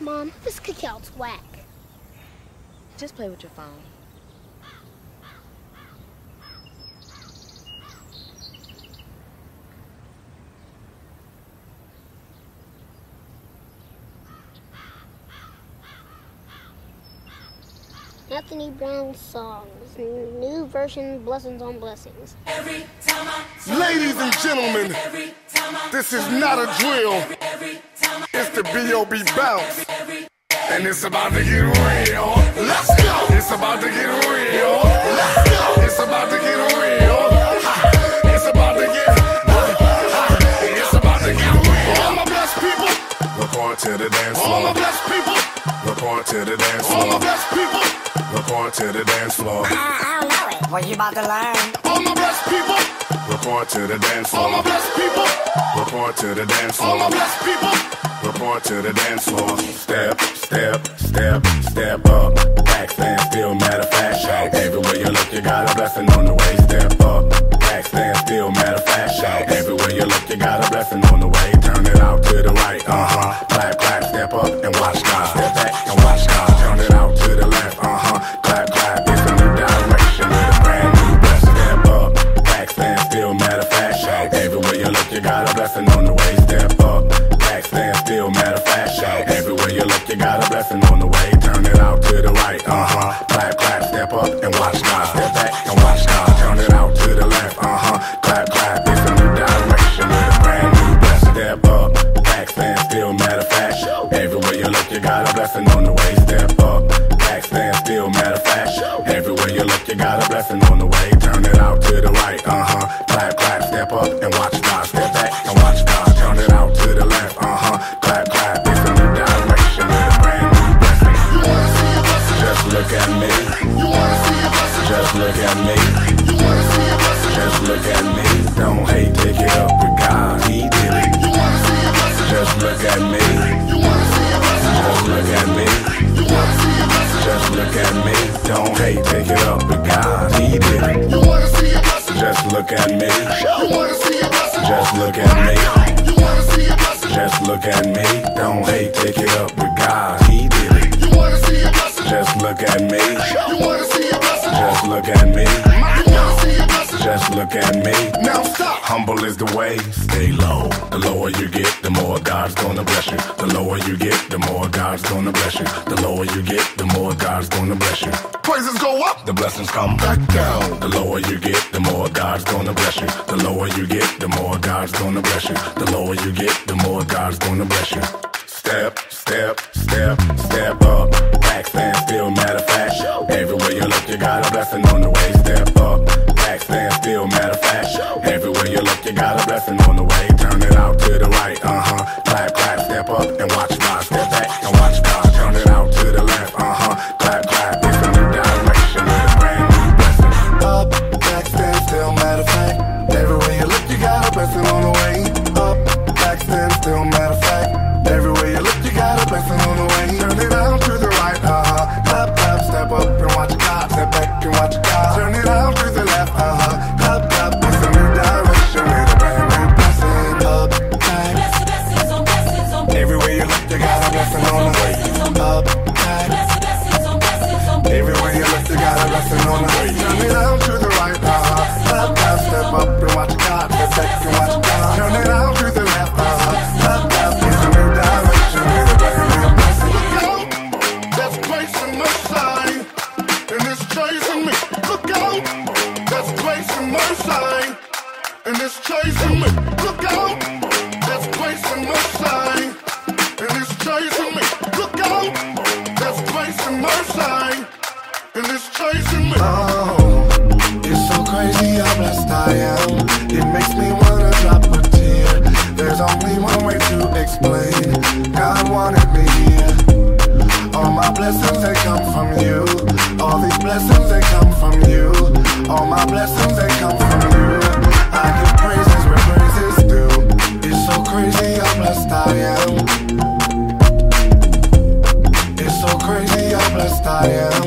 Mom, this cookout's whack. Just play with your phone. Anthony Brown songs, new version, Blessings on Blessings. Ladies and gentlemen, this is not a drill. It's the B.O.B. bounce. And it's about to get real. Let's go. It's about to get real. Let's go. It's about to get real. It's about to get. It's about to get real. All my blessed people, report to the dance floor. All my blessed people, report to the dance floor. All my blessed people, report to the dance floor. I don't know it. What you about to learn? All my blessed people, report to the dance floor. All my blessed people, report to the dance floor. All my blessed people, report to the dance floor. Step, step, step, step up. Back, stand still, matter of fact. Shout. Everywhere you look, you got a blessing on the way. Step up. Back, stand still, matter of fact. Shout. Everywhere you look, you got a blessing on the way. Turn it out to the right. Clap, clap, step up and watch God. Step back and watch God. Turn it out to the left. Clap, clap. It's a new direction with a brand new blessing. Step up. Back, stand still, matter of fact. Shout. Everywhere you look, you got a blessing on the way. Step up. Back, stand still, matter of fact. Shout. Everywhere you look, you got a blessing on the way. Turn it out to the right. Clap, clap, step up and watch God. Step back and watch God. Turn it out to the left. Clap, clap. It's a new direction with a brand new blessing. Step up. Back, stand still, matter of fact. Everywhere you look, you got a blessing on the way. Step up. Back, stand still, matter of fact. Everywhere you look, you got a blessing on the way. Turn it out to the right. Clap, clap, step up and watch God. Step back and watch God. Turn it out to the left. Clap, clap. It's a new direction with a brand new blessing. You wanna see a blessing? Just look at me. You wanna see a blessing? Just look at me. You wanna see a blessing? Just look at me. Don't hate, take it up with God. He did it. You wanna see a blessing? Just look at me. You wanna see a blessing? Just look at me. You wanna see a blessing? Just look at me. Don't hate, take it up with God. He did it. You wanna see a blessing? Just look at me. You wanna see a blessing? Just look at me. You wanna see a blessing? Just look at me. Don't hate, take it up with God. He did it. You wanna see a blessing? Just look at me. You wanna see a blessing? Just look at me. You wanna see a blessing? Just look at me. Now stop. Humble is the way. Stay low. The lower you get, the more God's gonna bless you. The lower you get, the more God's gonna bless you. The lower you get, the more God's gonna bless you. Praises go up, the blessings come back down. The lower you get, the more God's gonna bless you. The lower you get, the more God's gonna bless you. The lower you get, the more God's gonna bless you. Step, step, step, step up. Back, stand still, matter of fact. Everywhere you look, you got a blessing on the way. Step up. Back, stand still, matter of fact. Everywhere you look, you got a blessing on the way. Turn it out to the right. Clap, clap, step up and watch God. Step back and watch God. Turn it out to the left. Clap, clap. It's a new direction with a brand new blessing. Up, back, stand still, matter of fact. Everywhere you look, you got a blessing on the way. Up, back, stand still, matter of fact. Everywhere you look, you got a blessing on the way. Turn it out to the right. Clap, clap, step up and watch God. Step back and watch God. Turn it out to the left. Clap, clap. It's a new direction with a brand new blessing. Up, back. Blessings on blessings on. Everywhere you look, you got a blessing on the way. Up, back. Blessings on blessings on. Everywhere you look, you got a blessing on the way. Turn it out to the right. Clap, clap, step up and watch God. Step back and watch God. Turn it out to the left. Clap, clap. It's a new direction with a brand new blessing. Look out, that's grace and mercy, and it's chasing me. Look out, that's grace and mercy, and it's chasing me. Look out, that's grace and mercy, and it's chasing me. Look out, that's grace and mercy, and it's chasing me. Oh, it's so crazy how blessed I am. It makes me wanna drop a tear. There's only one way to explain. God wanted me here. All my blessings, they come from you. All these blessings, they come from you. All my blessings, they come from you. I give praises where praises due. It's so crazy how blessed I am. It's so crazy how blessed I am.